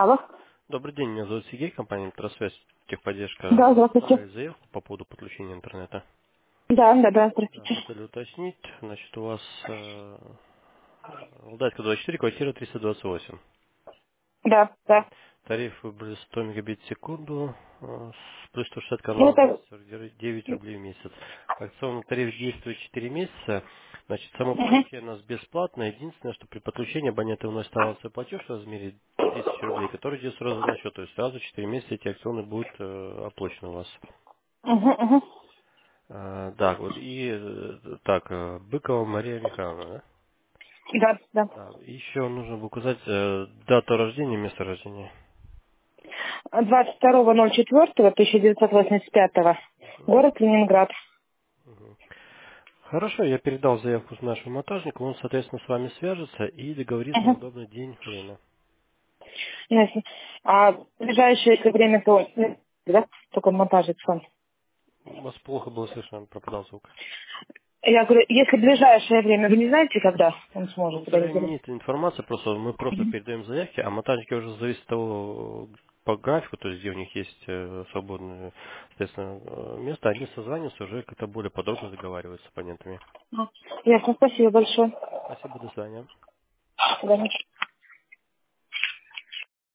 Алло. Добрый день, меня зовут Сергей, компания «Электросвязь», техподдержка. Да, Отправили здравствуйте. заявку по поводу подключения интернета. Да, Да, здравствуйте. хотели уточнить, значит, у вас Лдатька 24, квартира 328. Да. Тариф выбрали 100 мегабит в секунду, плюс 160 Ну, каналов в месяц, это... 49 рублей в месяц. Акционный тариф действует 4 месяца. Значит, само Мгм. подключение у нас бесплатно. Единственное, что при подключении абоненты вносят авансовый платеж в размере 1000 рублей, который идет сразу на счет. То есть сразу 4 месяца эти акционы будут оплачены у вас. Мгм. Да, вот и так, Быкова Мария Михайловна, да? Да. Да. Еще нужно было указать дату рождения, место рождения. 22.04.1985. Город Ленинград. Хорошо, я передал заявку нашему монтажнику, он, соответственно, с вами свяжется и договорится на Мгм. удобный день, время. Ясно. А в ближайшее если время, то... Да? Только монтажик сам. У вас плохо было слышно, пропадал звук. Я говорю, если в ближайшее время, вы не знаете, когда он Он, сможет к сожалению, организовать? нет информации, мы просто передаем заявки, а монтажники уже зависит от того, по графику, то есть где у них есть свободное, соответственно, место, они созваниваются уже как-то более подробно договариваются с абонентами. Ясно, спасибо большое. Спасибо, до свидания. До свидания.